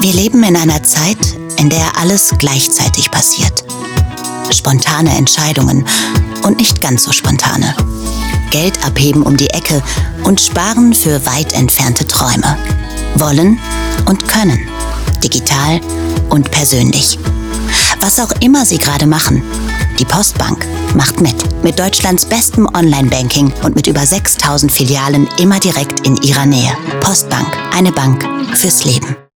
Wir leben in einer Zeit, in der alles gleichzeitig passiert. Spontane Entscheidungen und nicht ganz so spontane. Geld abheben um die Ecke und sparen für weit entfernte Träume. Wollen und können. Digital und persönlich. Was auch immer Sie gerade machen, die Postbank macht mit. Mit Deutschlands bestem Online-Banking und mit über 6.000 Filialen immer direkt in Ihrer Nähe. Postbank, eine Bank fürs Leben.